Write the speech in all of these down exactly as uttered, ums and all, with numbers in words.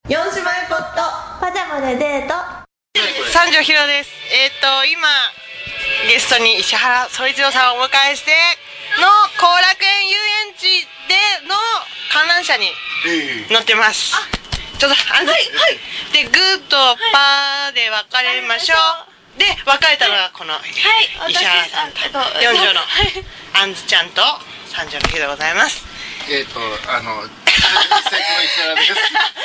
四姉妹ポットパジャマでデート。 三条ひろです。えっ、ー、と今ゲストに石原総一郎さんをお迎えしての後楽園遊園地での観覧車に乗ってます。ちょっとあの、はいはい、でグーとパーで分かれましょう。で分かれたのがこの石原さんと四女のあんずちゃんと三条のひろでございます。 えっとあの石原です。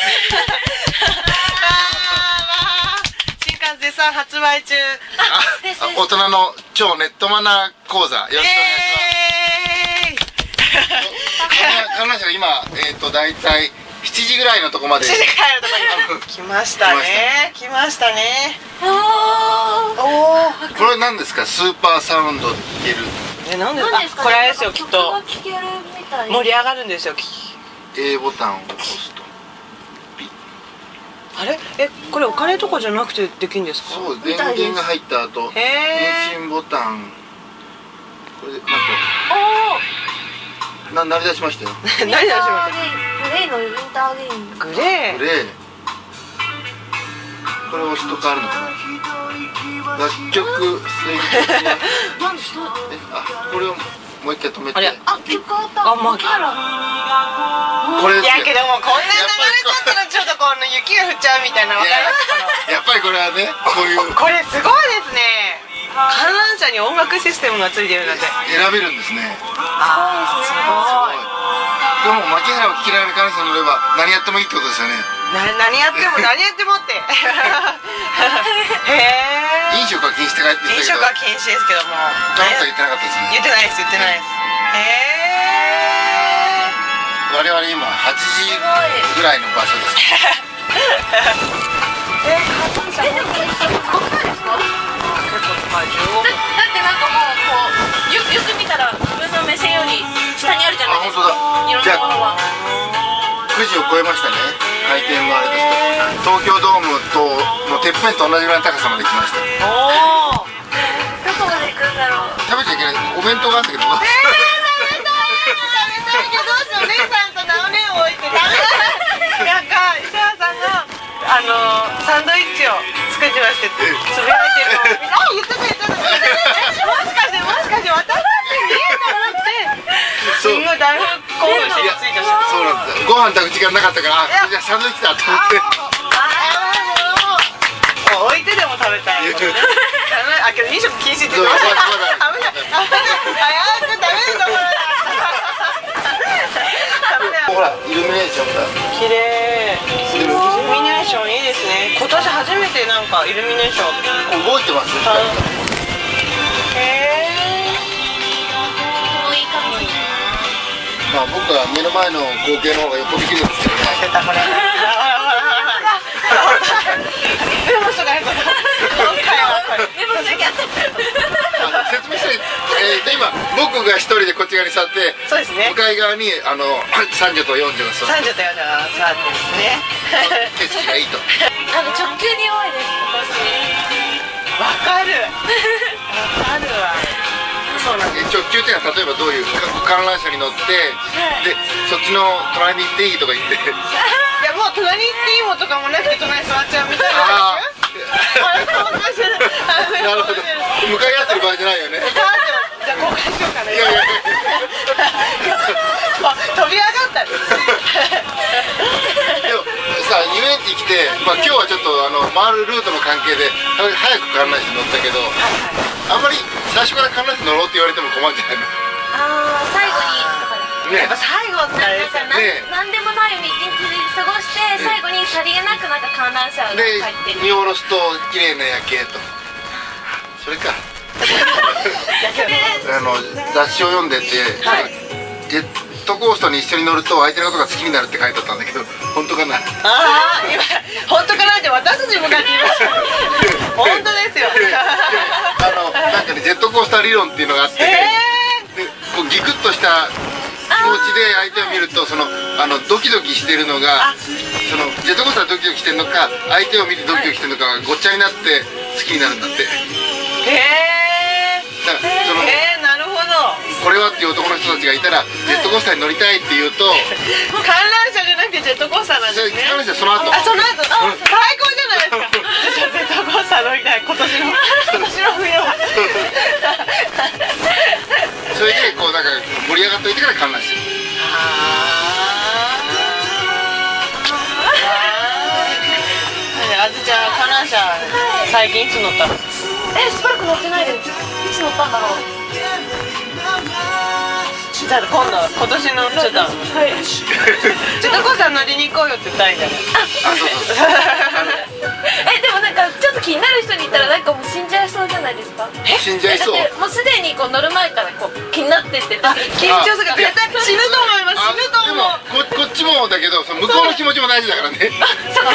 新刊絶賛発売中。 大人の超ネットマナー講座よろしくお願いします。観覧車が今えっとだいたいしちじぐらいのとこまで。 しちじぐらいのとこに来ましたね。来ましたね。おお。 これ何ですか？スーパーサウンド聞ける。 え、なんですか？これあれですよ、きっと盛り上がるんですよ。 A ボタンを押すとあれ、え、これお金とかじゃなくてできるんですか？ そう、電源が入った後返信ボタン、これでなんかな鳴り出しましたよ。 鳴り出しました。 グレーのウィンターゲイン。 グレーグレーこれ押すと変わるのかな。楽曲選曲はえ、あ、これをもう一回止めて。 あ、曲変わった。 あ、まあ、これですよ。 いやけどもこんな流れちゃったらちょっとこの雪が降っちゃうみたいな、わかりますか？ やっぱりこれはね、こういうこれすごいですね。観覧車に音楽システムがついてるなんて選べるんですね。 あー、すごい。 でも牧原を聞きながら観覧車に乗れば何やってもいいってことですよね。 な何やっても何やってもってへえ。 飲食は禁止って書いてたけど、 飲食は禁止ですけども何とは言ってなかったですね。 言ってないです言ってないです。へえ。 我々今はちじぐらいの場所です。 え、観覧車も結構高い。じゅうごふん。 だってなんかもうこうよよく見たら自分の目線より下にあるじゃないですか。いろんなものは。 くじを超えましたね。回転のあれですと東京ドームとのてっぺんと同じぐらいの高さまで来ました。 おお。 どこまで行くんだろう。 食べちゃいけないお弁当があったけど。えー、食べたい食べたいけどどうしよう。お姉さんとナオネを置いて食べたい。なんか石原さんがあのサンドイッチを作ってましてつぶやいてるのを見て、あ、言ってた言ってた。もしかしてもしかして私って見えたのって。すんごい大興奮してついたし。 そうなんです。ご飯炊く時間なかったから、あ、じゃあサンドイッチだと思って。 もう置いてでも食べたい。あ、けど飲食禁止って言ってました。危ない危ない。早く食べるところだ。 ほら、イルミネーションが綺麗。イルミネーションいいですね。今年初めてなんかイルミネーション動いてます。 へえ。 このいい感じ。 まあ僕は目の前の光景の方がよっぽど綺麗ですけどね。 出たこれ。メモしとかないと。今回はこれ。 メモしなきゃ。 説明して、えー、と今僕が一人でこっち側に座って、 そうですね。 向かい側にあの三女と四女が座って。 三女と四女が座ってですね。 景色がいいと。 あの直球に弱いです私。 わかる。わかるわ。そうなんです。 直球っていうのは例えばどういう観覧車に乗って、でそっちの隣に行っていいとか言って。いやもう隣に行っていいもとかもなくて隣に座っちゃうみたいな。 なるほど。向かい合ってる場合じゃないよね。 じゃあ交換しようかな。 いやいや。 飛び上がったんです。 でもさ、遊園地来て、まあ今日はちょっとあの回るルートの関係で早く観覧車乗ったけど、あんまり最初から観覧車乗ろうって言われても困るんじゃないの？ ああ、最後にとかですね。やっぱ最後ってあれですよね。 なんでもないように一日過ごして最後にさりげなくなんか観覧車が入ってる。 見下ろすと綺麗な夜景と。それか。あの雑誌を読んでて、ジェットコーストに一緒に乗ると相手のことが好きになるって書いてあったんだけど、本当かな？ああ、今本当かなって私たち向かって言いました。本当ですよ。 あのなんかね、ジェットコースター理論っていうのがあって、でこうギクッとした気持ちで相手を見ると、そのあのドキドキしてるのが、そのジェットコースタードキドキしてるのか、相手を見てドキドキしてるのかがごっちゃになって好きになるんだって。 へえ。 だからそのへえ、なるほど。 これはっていう男の人たちがいたらジェットコースターに乗りたいって言うと観覧車じゃなくてジェットコースターなんですね。 観覧車その後あ、その後、あ、最高じゃないですか。ジェットコースター乗りたい、今年の今年の冬は。 それでこうなんか盛り上がっといてから観覧車。 あずちゃん、観覧車最近いつ乗ったの？ え、しばらく乗ってないです。いつ乗ったんだろう。 じゃあ今度今年のちょっと、はい、ジェットコースター乗りに行こうよって言ったらいいんじゃない？ あ、そうそうそう。 え、でもなんかちょっと気になる人に言ったらなんかもう死んじゃいそうじゃないですか？ 死んじゃいそう。 だってもうすでにこう乗る前からこう気になってって。 あ、緊張するから絶対死ぬと思います。死ぬと思う。 でもここっちもだけど、その向こうの気持ちも大事だからね。 好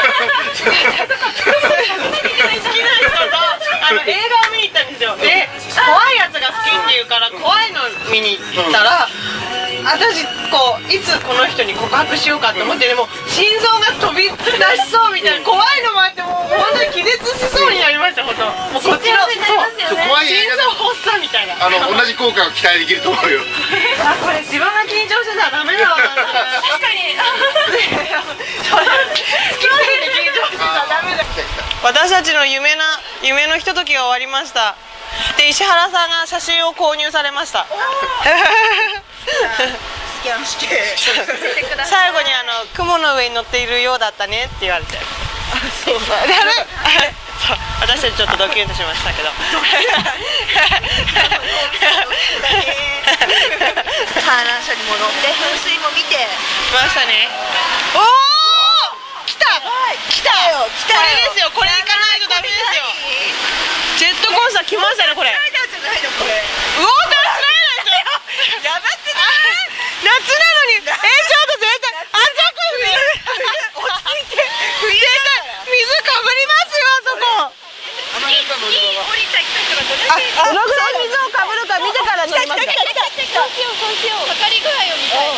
きな人とあの映画を見に行ったんですよ。で、怖いやつが好きって言うから怖いの見に行ったら、私こういつこの人に告白しようかと思って、でも心臓が飛び出しそうみたいな怖いのもあって、もう本当に気絶しそうになりました。本当。もうこっちの怖い心臓発作みたいな。 あの同じ効果が期待できると思うよ。 あ、これ自分が緊張してたらダメだわ。確かに。 私たちの夢な夢のひとときが終わりました。で、石原さんが写真を購入されました。 スキャンして最後にあの雲の上に乗っているようだったねって言われて。あ、そうそう。あれそう、私たちちょっとドキュンとしましたけど。 観覧車にも乗って噴水も見て来ましたね。おお、来た来たよ、来た。これですよ、これ行かないとダメですよ。ジェットコースター来ましたね、これ。ウォータースライダーですよ。やばってない。夏なのに、え、ちょっと絶対あそこ落ち着いて、絶対水かぶりますよ、あそこ。あ、どのぐらい水をかぶるか見てから乗ります。 そうしようそうしよう。かかり具合を見たい。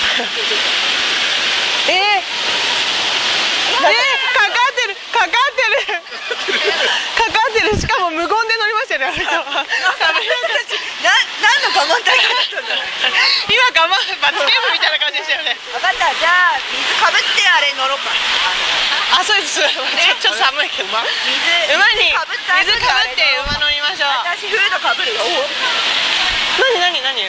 えー、えー、かかってるかかってるかかってる。しかも無言で乗りましたね、あの人は。 な、何の我慢大会だったんだろう。 今我慢罰ゲームみたいな感じでしたよね。 分かった、じゃあ水かぶってあれ乗ろうか。 あ、そうです。ちょっと寒いけど馬にかぶった水かぶって馬乗りましょう。 私フードかぶるよ。 何何何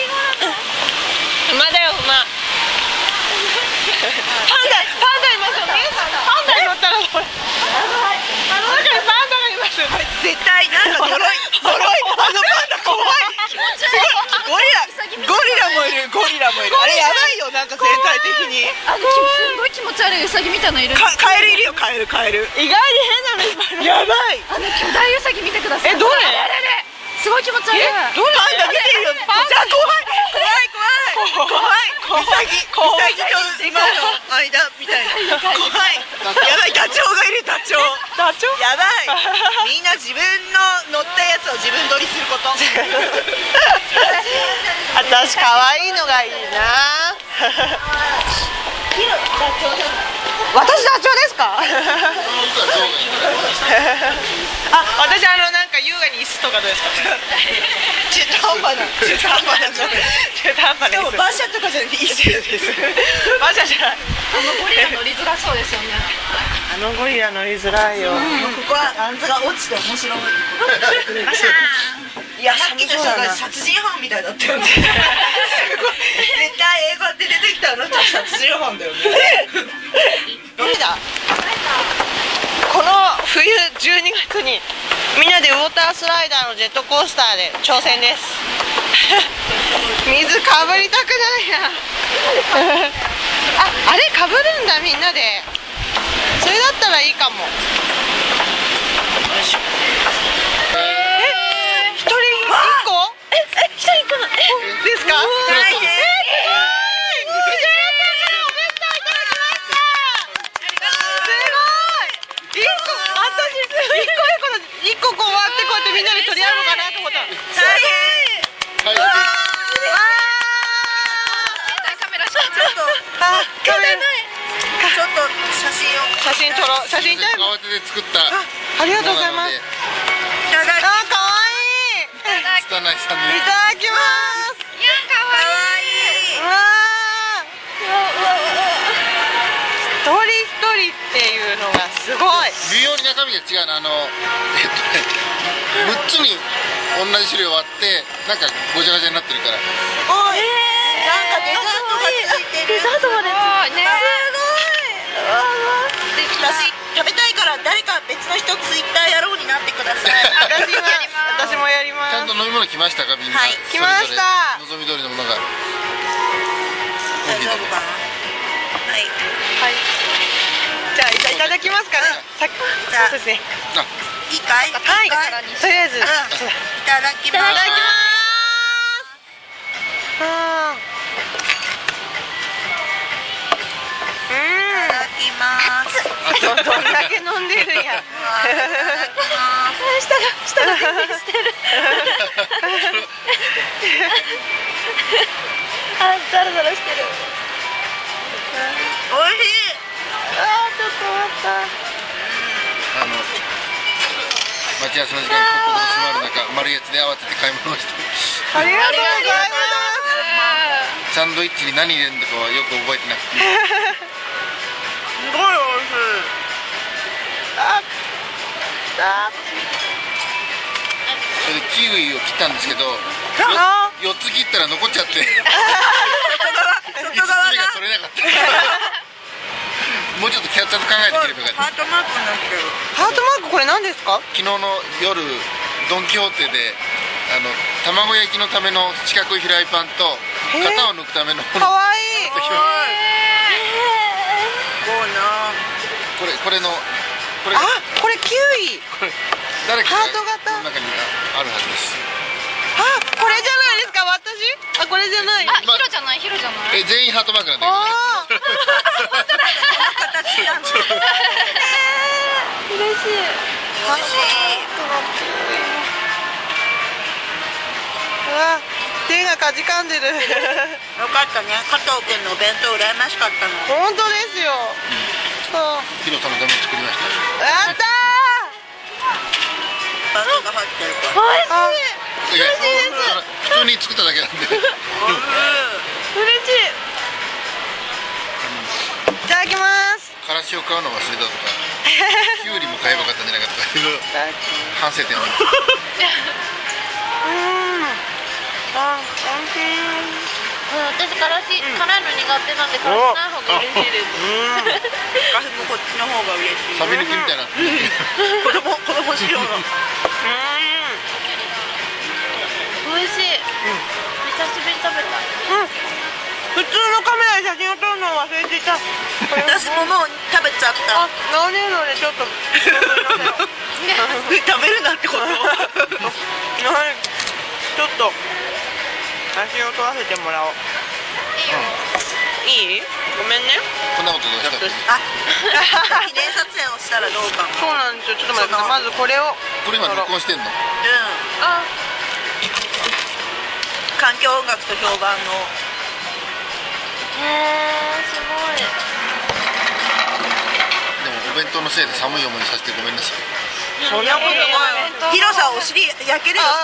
馬だよ、馬。パンダ、パンダいますよ。パンダに乗ったらこれあの中にパンダがいます。 絶対なんか呪い呪い。あのパンダ怖い。すごい。ゴリラゴリラもいる。ゴリラもいる。あれやばいよ、なんか全体的に。 あのすごい気持ち悪いウサギみたいのいる。 カエルいるよ、カエルカエル。 意外に変なのいっぱい。やばい。 あの巨大ウサギ見てください。 え、どれ？ すごい気持ち悪い。 どれ？ パンダ見てるよ。パンダ怖い怖い怖い怖い。ウサギウサギと馬の間みたいな。怖い。やばい、ダチョウがいる。ダチョウ。 ダチョウ？ やばい。みんな自分の乗ったやつを自分撮りすること。 私可愛いのがいいな。私ダチョウですか？あ、私あのなんか優雅に椅子とかどうですか？ 中途半端な中途半端な中途半端な。 しかも馬車とかじゃなくて椅子です。 馬車じゃない。 あのゴリラ乗りづらそうですよね。 あのゴリラ乗りづらいよ。 ここはあんずが落ちて面白い。いや、さっきの人が殺人犯みたいだったよね。絶対映画で出てきたあの人は殺人犯だよね。 どれだ？この冬じゅうにがつにみんなでウォータースライダーのジェットコースターで挑戦です。水かぶりたくないな。あ、あれかぶるんだ、みんなで。それだったらいいかも。え、一人一個？ え、え、一人一個の、え、 ですか？ 大変。 一個こう割ってこうやってみんなで取り合うのかなと思ったら大変。わあ、カメラちょっとあ、 ちょっと写真を写真撮ろう。写真タイム。 慌てて作った。 ありがとうございます。 いただきあ、可愛い。 いただき汚いサンドイッチ。 いただきます。 いや可愛い。 うわー、一人一人っていうのがすごい。 微妙に中身が違うの。あのえっとねむっつに同じ種類割ってなんかごちゃごちゃになってるから。 すごい。なんかデザートがついてる。 デザートまでついてる。ね。 私食べたいから誰か別の人ツイッターやろうになってください。 私は私もやります。 ちゃんと飲み物来ましたかみんな。 はい来ました。 望み通りのものが。 大丈夫かな。はい。 はい。じゃあいただきますかね。さっきじゃあそうですね。 あ、 いいかい。 はい。とりあえず。 うん。いただきます。 いただきます。あー。 いただきます。 どんだけ飲んでるんや。 下が下が変形してる。あ、ザラザラしてる。 おいしい。 あー、ちょっと待った。 あの待ち合わせの時間にここほど詰まる中、丸いやつで慌てて買い物をして。 ありがとうございサンドイッチに何入れるんだかはよく覚えてなくて。 すごいおいしい。 ます。あ、 それでキウイを切ったんですけど、 あよっつ切ったら残っちゃって、いつつめ外側が取れなかった。もうちょっとちゃんと考えて切ればよかった。 ハートマークになってる。 ハートマークこれ何ですか？ 昨日の夜ドン・キホーテであの卵焼きのための四角いフライパンと型を抜くためのかわいい。 すごいな。 これこれのこれあ、これキウイ。 これ誰かハート型の中にあるはずです。 あ、これじゃないですか、私。あ、これじゃない。 あ、ヒロじゃない、ヒロじゃない。 え、全員ハートマークなんだけどね。 あー形なんだ。 嬉しい。 美味しい。 うわ、手がかじかんでる。 よかったね。加藤君のお弁当羨ましかったの。 本当ですよ。そう。 ヒロさんのために作りました。 やったパンが入ってるから。 ー。あ、 いや普通に作っただけなんで。 嬉しい。いただきます。 からしを買うの忘れたとか、キュウリも買えばよかったんじゃないかとか、反省点は。 うん。あ、美味しい。 私からし、辛いの苦手なんで辛くない方が嬉しいです。 私もこっちの方が嬉しい。 サビ抜きみたいな。 子供子供仕様の。 美味しい。久しぶりに食べた。 普通のカメラで写真を撮るのを忘れていた。 私ももう食べちゃっあ、 た。 なのでちょっと食べるなってこと。 はい、ちょっと写真を撮らせてもらおう。いい？ごめんね。 こんなことどうしたっけ？ あ、記念撮影をしたらどうかな。 そうなんですよ。ちょっと待ってください。まずこれを。 これ今録音してんの？ うん。 あ、 環境音楽と評判の。 へー、すごい。 でもお弁当のせいで寒い思いさせてごめんなさい。 そんなことない。 広さお尻焼けるよ。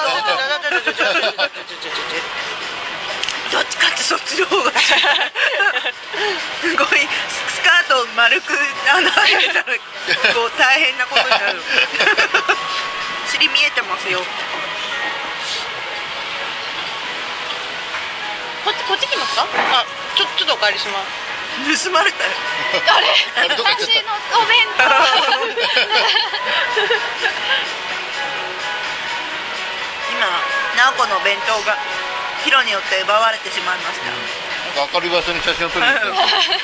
どっちかってそっちの方がすごいスカート丸く穴開けたらこう大変なことになる。尻見えてますよ。 こっちこっち来ますか？ あ、ちょちょっとお借りします。 盗まれたよ。 あれ、 あれどこ行っちゃった私のお弁当。 今直子のお弁当がヒロによって奪われてしまいました。 なんか明るい場所に写真を撮りに行った。 お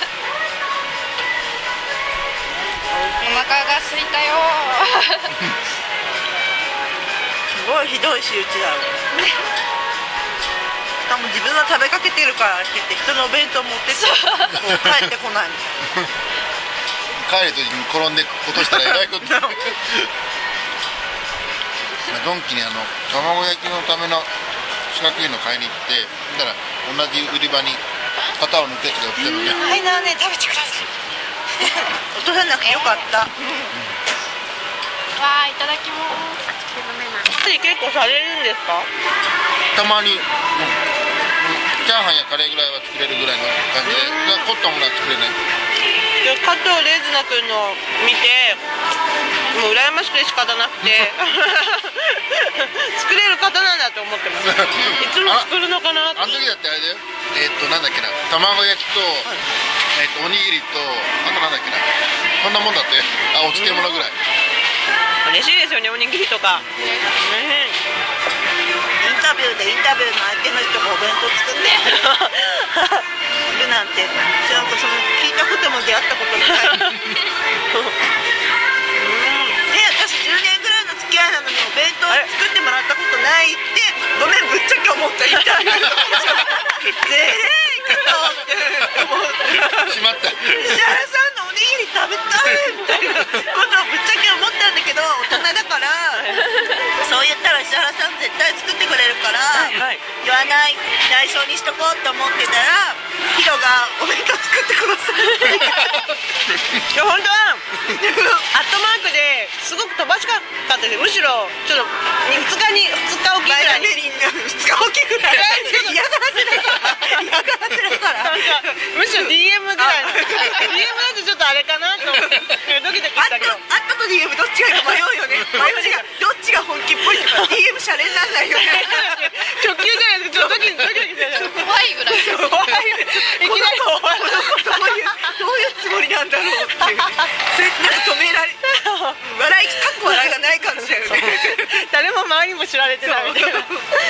腹が空いたよ。 すごいひどい仕打ちだよ。しかも自分は食べかけてるからって言って人のお弁当持ってってもう帰ってこないみたいな。 帰る時に転んで落としたらえらいこと。ドンキにあの卵焼きのための四角いの買いに行って、だから同じ売り場に型を抜くやつが売ってるので、 はい、なので食べてください。 落とさなくてよかった。 わあ、いただきます。 結構されるんですか？ たまに、うん、チャーハンやカレーぐらいは作れるぐらいの感じで、凝ったものは作れない。 加藤レズナ君の見てもう羨ましくて仕方なくて作れる方なんだと思ってます。いつも作るのかなって。 あの時だってあれだよ、えー、っとなんだっけな、卵焼きと、はい、えー、っとおにぎりと、あとなんだっけな、こんなもんだって、あ、お漬物ぐらい。 嬉しいですよね、おにぎりとか。ね、 インタビューでインタビューの相手の人がお弁当作ってるなんて、なんかその聞いたことも出会ったこともない。うん、で、私じゅうねんぐらいの付き合いなのにお弁当作ってもらったことないって、ごめん、ぶっちゃけ思ったインタビューの時ぜーいくぞって思ってしまった。石原さんのおにぎり食べたいみたいなことをぶっちゃけ思ったんだけど、大人だからそう言ったら石原さん絶対作ってくれるから、はい、言わない内緒にしとこうと思ってたら、ヒロがお弁当作ってくださいいや本当はアットマークですごく飛ばしかったです。むしろちょっとふつかにふつかおきぐらいにふつかおきぐらい嫌がらせだから嫌がらせだからむしろ ディーエム ぐらいの ディーエム だとちょっとあれかなとドキドキしたけど、 あったと ディーエム どっちがいいか迷うよね。迷うがどっちが本気っぽいとか ディーエム シャレにならないよね。 直球じゃないですか。ちょっとドキドキしてる。 怖いぐらい怖い。いきなり怖い。 どういうどういうつもりなんだろうっていう。それなんか止められ笑いかっこ笑いがない感じだよね。 誰も周りにも知られてないみたいな。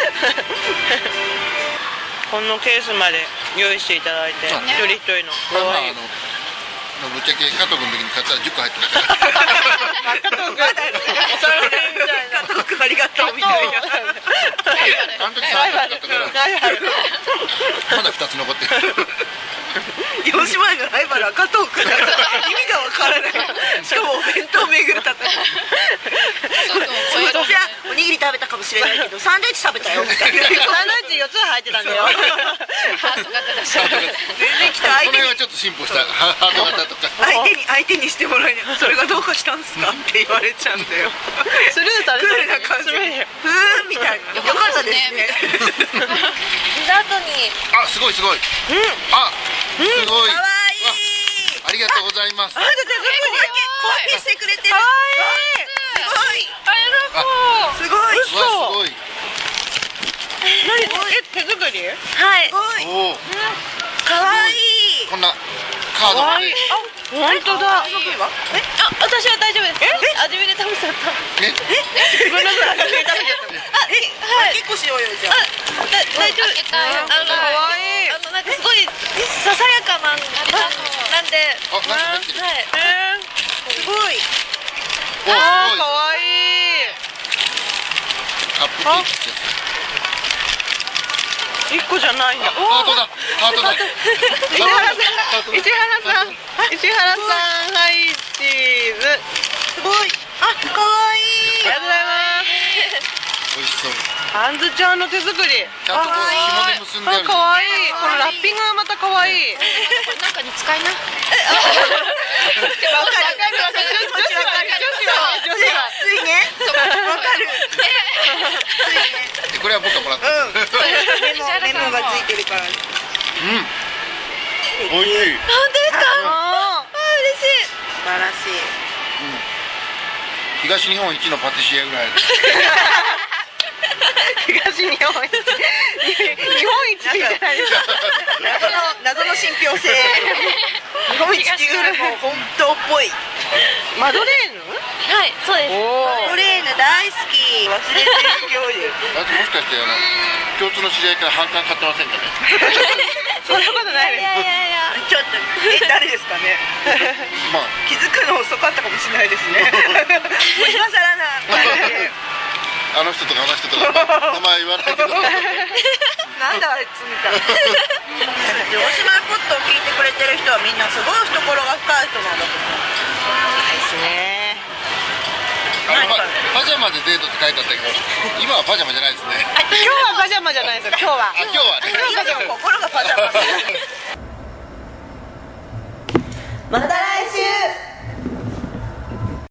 このケースまで用意していただいて、一人一人の可愛い。 ぶっちゃけ加藤君の時に買ったらじゅっこ入ってたから。 加藤君、お皿みたいな。 加藤君ありがとうみたいな。 あの時さんかったからまだふたつ残ってる。 よしまいのライバルは加藤君だから意味がわからない。しかもお弁当巡るたたき。じゃあおにぎり食べたかもしれないけどサンドイッチ食べたよみたいな。 サンドイッチよっつ入ってたんだよ。 ハート型だし。 全然来た。 この辺はちょっと進歩したハート型とか。 相手に相手にしてもらえない。それがどうかしたんですかって言われちゃうんだよ。 スルーされクールな感じ。ふーんみたいな。よかったですね。 デザートに。 あ、すごいすごい。あ、すごい。 可愛い。 ありがとうございます。 あ、だってすごい小分けしてくれてる。可愛い。すごい。すごい。 すごい。 何？え、手作り？ はい。 おお。 可愛い。 こんなカードまで。 あ、本当だ。 え、あ、私は大丈夫です。え、味見で食べちゃった。 え？ え？ごめんなさい、味見で食べちゃった。 あ、え、はい。結構しようよじゃあ。 大丈夫。あの、可愛い。あのなんかすごいささやかなんなんで。 あ、なんか入ってる。 はい。 すごい。 あー、可愛い。 カップケーキです。 一個じゃないんだ。 ハートだ。ハートだ。 石原さん、石原さん、石原さん、はい、チーズ。 すごい。あ、可愛い。 ありがとうございます。 美味しそう。 あんずちゃんの手作り。 ちゃんとこう紐で結んである。 可愛い。このラッピングがまた可愛い。 なんかに使いな。 わかる。わかる。ついね。わかる。 これは僕がもらった。 うん。メモメモがついてるから。うん。 美味しい。 本当ですか？ああ、嬉しい。 素晴らしい。 東日本一のパティシエぐらい。 東日本一。日本一じゃないですか。 謎の信憑性。日本一っていうよりも本当っぽい。 マドレーヌ？ はい、そうです。 マドレーヌ大好き。忘れてる教授。 あともしかしてあの共通の知り合いから半缶買ってませんかね。 そんなことないいやいやいや。 ちょっとえ誰ですかね。 まあ気づくの遅かったかもしれないですね。もう今更な。 あの人とかあの人とか名前言わないけど。 なんだあいつみたいな。城島ポットを聞いてくれてる人はみんなすごい懐が深い人なんだと思う。 ですね。 パジャマでデートって書いてあったけど、今はパジャマじゃないですね。 今日はパジャマじゃないですよ。今日は。 あ、今日はね。 今でも心がパジャマ。また来週。